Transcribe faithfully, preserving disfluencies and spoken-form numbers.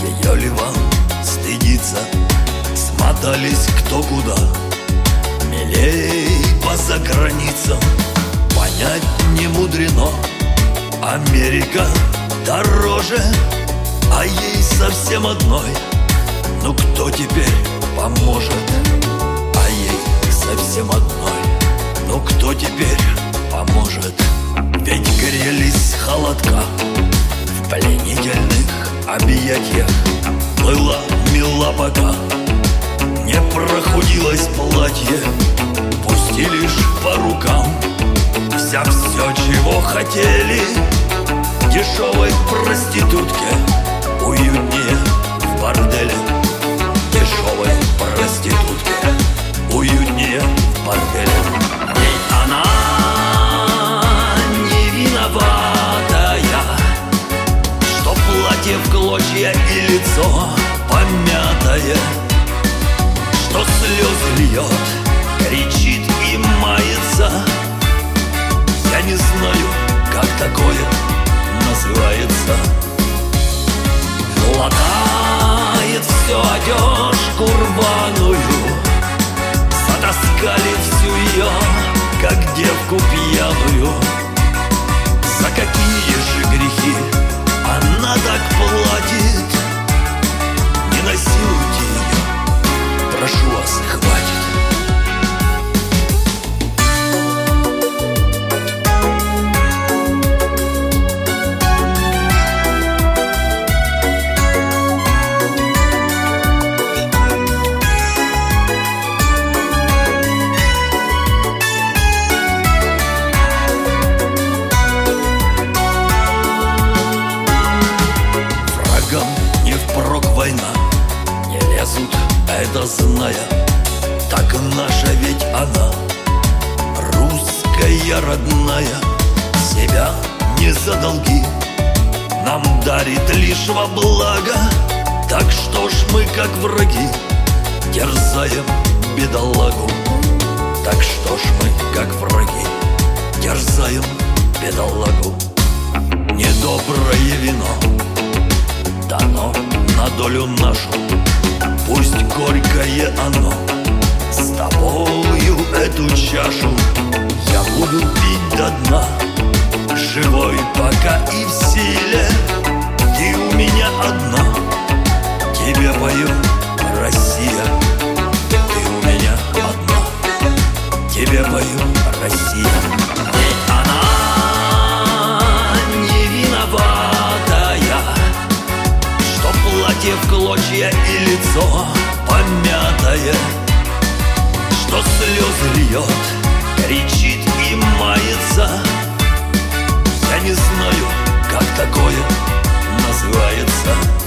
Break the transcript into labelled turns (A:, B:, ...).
A: Ее ли вам стыдиться? Смотались кто куда, милей по заграницам. Понять не мудрено, Америка дороже, а ей совсем одной. Ну кто теперь поможет? А ей совсем одной. Ну кто теперь поможет? Ведь грелись с холодка в пленительных объятиях. Была мила, пока не прохудилось платье. Пусти лишь по рукам взяв все, чего хотели. Дешевой проститутке уютнее в борделе. Дешевой проститутке уютнее в борделе. Ведь она не виноватая, что платье в клочья и лицо помятое, что слезы льет, кричит и мается. Я не знаю, как такое называется. Латает все одежку рваную, затаскали всю ее, как девку пьяную. За какие же грехи она так платит? Не насилуйте ее, прошу вас, хватит. Не впрок война, не лезут, это зная. Так наша ведь она, русская родная. Себя не за долги нам дарит лишь во благо. Так что ж мы, как враги, терзаем бедолагу. Так что ж мы, как враги, терзаем бедолагу. Недоброе вино дано на долю нашу, пусть горькое оно. С тобою эту чашу я буду пить до дна, живой пока и в силе. Ты у меня одна, тебе пою, Россия. Ты у меня одна, тебе пою, Россия. Ведь она не виноватая, что платье в клочья и лицо помятое, что слезы льет, кричит и мается. Я не знаю, как такое называется.